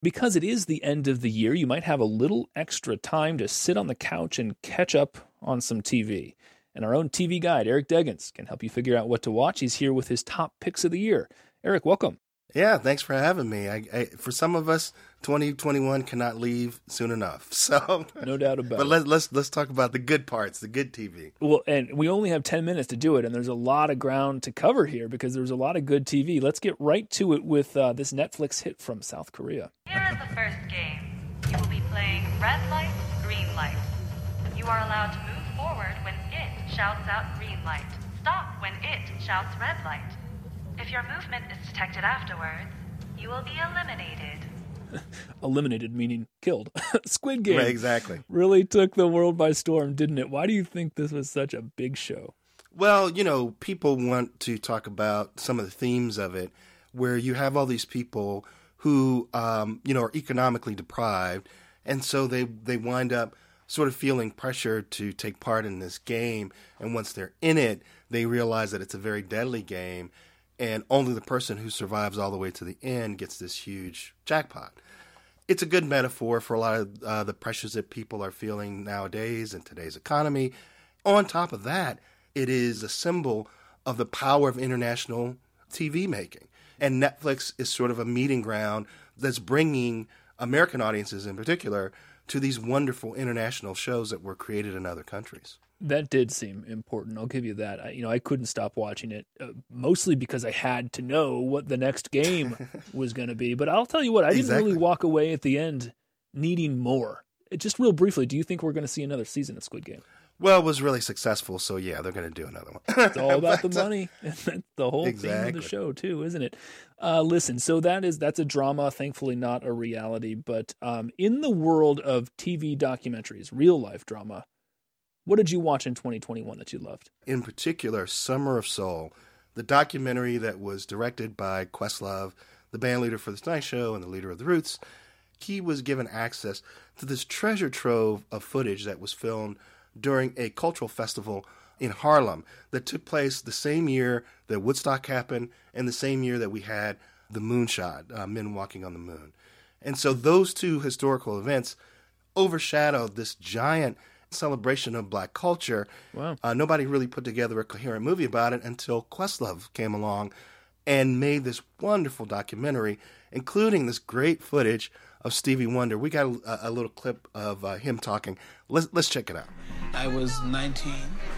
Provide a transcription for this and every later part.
Because it is the end of the year, you might have a little extra time to sit on the couch and catch up on some TV. And our own TV guide, Eric Deggans, can help you figure out what to watch. He's here with his top picks of the year. Eric, welcome. Yeah, thanks for having me. For some of us, 2021 cannot leave soon enough. So no doubt about it. But let's talk about the good parts, the good TV. Well, and we only have 10 minutes to do it, and there's a lot of ground to cover here because there's a lot of good TV. Let's get right to it with this Netflix hit from South Korea. Here is the first game. You will be playing red light, green light. You are allowed to move forward when it shouts out green light. Stop when it shouts red light. If your movement is detected afterwards, you will be eliminated. Eliminated meaning killed. Squid Game right, exactly. Really took the world by storm, didn't it? Why do you think this was such a big show? Well, people want to talk about some of the themes of it, where you have all these people who, are economically deprived, and so they wind up sort of feeling pressure to take part in this game, and once they're in it, they realize that it's a very deadly game, and only the person who survives all the way to the end gets this huge jackpot. It's a good metaphor for a lot of the pressures that people are feeling nowadays in today's economy. On top of that, it is a symbol of the power of international TV making. And Netflix is sort of a meeting ground that's bringing American audiences in particular to these wonderful international shows that were created in other countries. That did seem important. I'll give you that. I couldn't stop watching it, mostly because I had to know what the next game was going to be. But I'll tell you what, I didn't really walk away at the end needing more. Just real briefly, do you think we're going to see another season of Squid Game? Well, it was really successful, so yeah, they're going to do another one. It's all about the money. That's the whole theme of the show, too, isn't it? Listen, so that's a drama, thankfully not a reality. But in the world of TV documentaries, real-life drama, what did you watch in 2021 that you loved? In particular, Summer of Soul, the documentary that was directed by Questlove, the band leader for The Tonight Show and the leader of The Roots. He was given access to this treasure trove of footage that was filmed during a cultural festival in Harlem that took place the same year that Woodstock happened and the same year that we had the moonshot, men walking on the moon. And so those two historical events overshadowed this giant celebration of black culture. Wow. Nobody really put together a coherent movie about it until Questlove came along and made this wonderful documentary, including this great footage of Stevie Wonder. We got a little clip of him talking. Let's check it out. I was 19.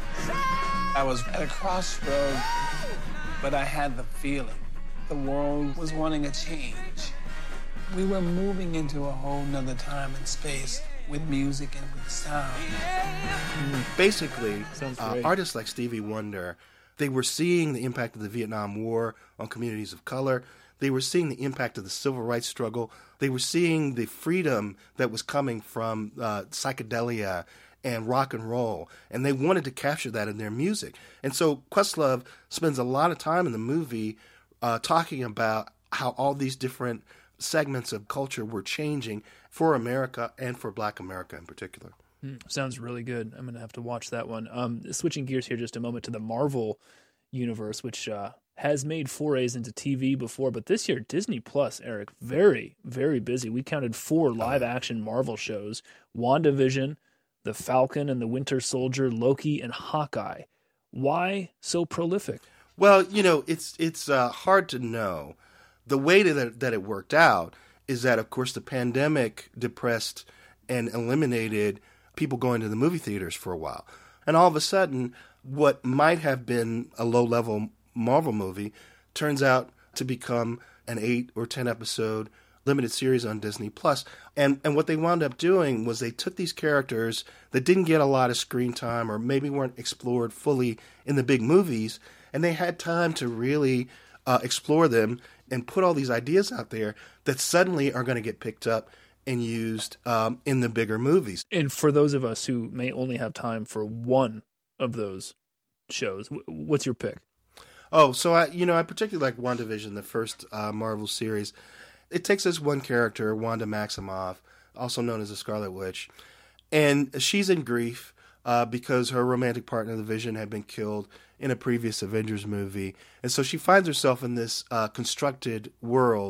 I was at a crossroad, but I had the feeling the world was wanting a change. We were moving into a whole nother time and space with music and with sound. Basically, artists like Stevie Wonder, they were seeing the impact of the Vietnam War on communities of color. They were seeing the impact of the civil rights struggle. They were seeing the freedom that was coming from psychedelia and rock and roll, and they wanted to capture that in their music. And so Questlove spends a lot of time in the movie talking about how all these different segments of culture were changing for America and for Black America in particular. Sounds really good. I'm going to have to watch that one. Switching gears here just a moment to the Marvel universe, which has made forays into TV before, but this year Disney Plus, Eric, very, very busy. We counted 4 live-action Marvel shows: WandaVision, The Falcon and the Winter Soldier, Loki, and Hawkeye. Why so prolific? Well, it's hard to know. The way that it worked out is that, of course, the pandemic depressed and eliminated people going to the movie theaters for a while. And all of a sudden, what might have been a low-level Marvel movie turns out to become an 8 or 10 episode limited series on Disney Plus. And what they wound up doing was they took these characters that didn't get a lot of screen time or maybe weren't explored fully in the big movies, and they had time to really explore them and put all these ideas out there that suddenly are going to get picked up and used in the bigger movies. And for those of us who may only have time for one of those shows, what's your pick? Oh, so I particularly like WandaVision, the first Marvel series. It takes this one character, Wanda Maximoff, also known as the Scarlet Witch, and she's in grief because her romantic partner, the Vision, had been killed in a previous Avengers movie. And so she finds herself in this constructed world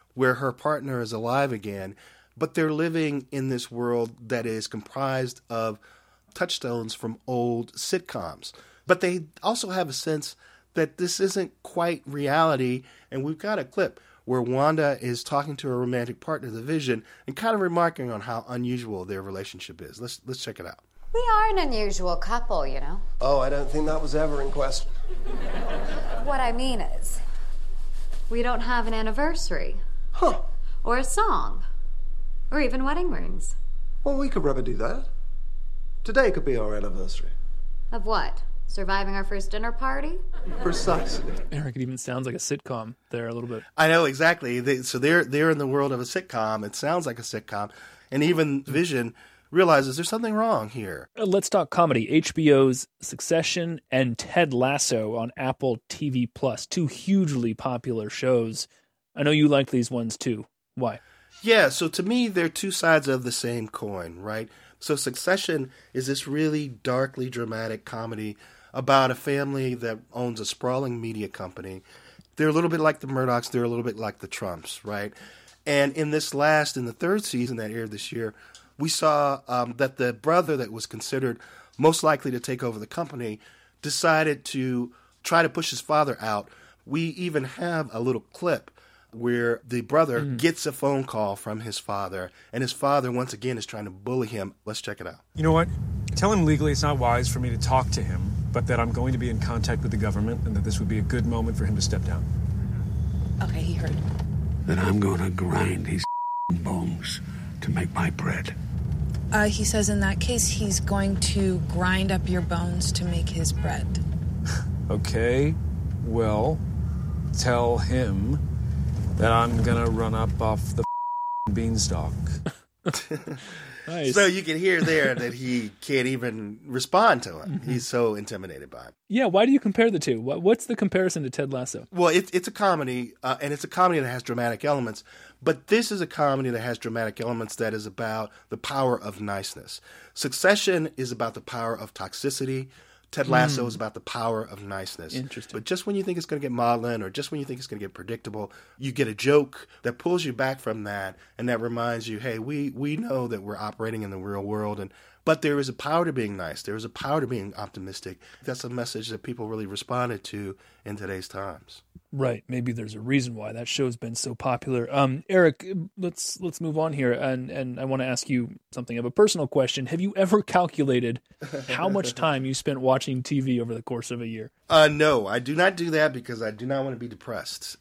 where her partner is alive again, but they're living in this world that is comprised of touchstones from old sitcoms. But they also have a sense that this isn't quite reality, and we've got a clip where Wanda is talking to her romantic partner, the Vision, and kind of remarking on how unusual their relationship is. Let's check it out. We are an unusual couple, you know. Oh, I don't think that was ever in question. What I mean is, we don't have an anniversary. Huh. Or a song. Or even wedding rings. Well, we could never do that. Today could be our anniversary. Of what? Surviving our first dinner party? Precisely. Eric, it even sounds like a sitcom there a little bit. I know, exactly. They're in the world of a sitcom. It sounds like a sitcom. And even Vision realizes there's something wrong here. Let's talk comedy. HBO's Succession and Ted Lasso on Apple TV+. Two hugely popular shows. I know you like these ones too. Why? Yeah, so to me, they're two sides of the same coin, right? So Succession is this really darkly dramatic comedy about a family that owns a sprawling media company. They're a little bit like the Murdochs. They're a little bit like the Trumps, right? And in the third season that aired this year, we saw that the brother that was considered most likely to take over the company decided to try to push his father out. We even have a little clip where the brother gets a phone call from his father, and his father, once again, is trying to bully him. Let's check it out. You know what? Tell him legally it's not wise for me to talk to him, but that I'm going to be in contact with the government and that this would be a good moment for him to step down. Okay, he heard. Then I'm going to grind his bones to make my bread. He says in that case he's going to grind up your bones to make his bread. Okay, well, tell him that I'm going to run up off the beanstalk. Nice. So you can hear there that he can't even respond to him. He's so intimidated by him. Yeah, why do you compare the two? What's the comparison to Ted Lasso? Well, it's a comedy, and it's a comedy that has dramatic elements. But this is a comedy that has dramatic elements that is about the power of niceness. Succession is about the power of toxicity. Ted Lasso is about the power of niceness. Interesting. But just when you think it's going to get maudlin, or just when you think it's going to get predictable, you get a joke that pulls you back from that, and that reminds you, hey, we know that we're operating in the real world, but there is a power to being nice. There is a power to being optimistic. That's a message that people really responded to in today's times. Right. Maybe there's a reason why that show's been so popular. Eric, let's move on here, and I want to ask you something of a personal question. Have you ever calculated how much time you spent watching TV over the course of a year? No, I do not do that because I do not want to be depressed.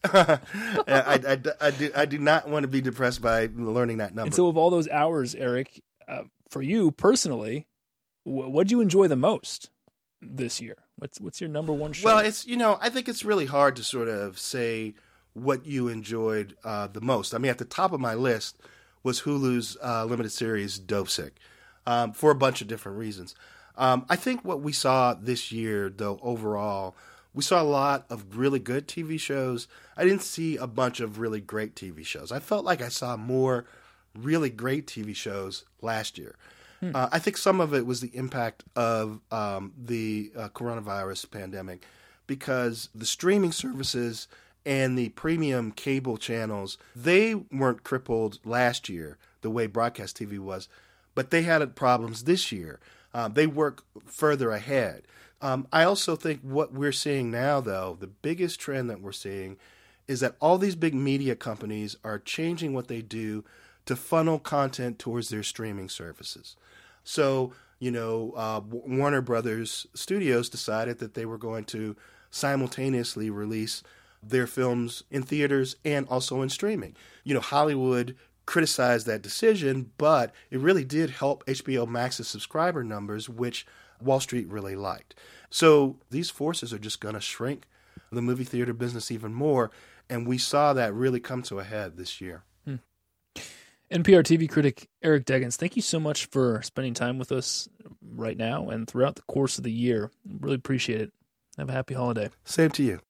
I do not want to be depressed by learning that number. And so of all those hours, Eric, for you personally, what do you enjoy the most this year? What's your number one show? Well, I think it's really hard to sort of say what you enjoyed the most. I mean, at the top of my list was Hulu's limited series Dopesick, for a bunch of different reasons. I think what we saw this year, though, overall, we saw a lot of really good TV shows. I didn't see a bunch of really great TV shows. I felt like I saw more really great TV shows last year. I think some of it was the impact of the coronavirus pandemic, because the streaming services and the premium cable channels, they weren't crippled last year the way broadcast TV was, but they had problems this year. They work further ahead. I also think what we're seeing now, though, the biggest trend that we're seeing is that all these big media companies are changing what they do to funnel content towards their streaming services. So, Warner Brothers Studios decided that they were going to simultaneously release their films in theaters and also in streaming. Hollywood criticized that decision, but it really did help HBO Max's subscriber numbers, which Wall Street really liked. So these forces are just going to shrink the movie theater business even more, and we saw that really come to a head this year. NPR TV critic Eric Deggans, thank you so much for spending time with us right now and throughout the course of the year. Really appreciate it. Have a happy holiday. Same to you.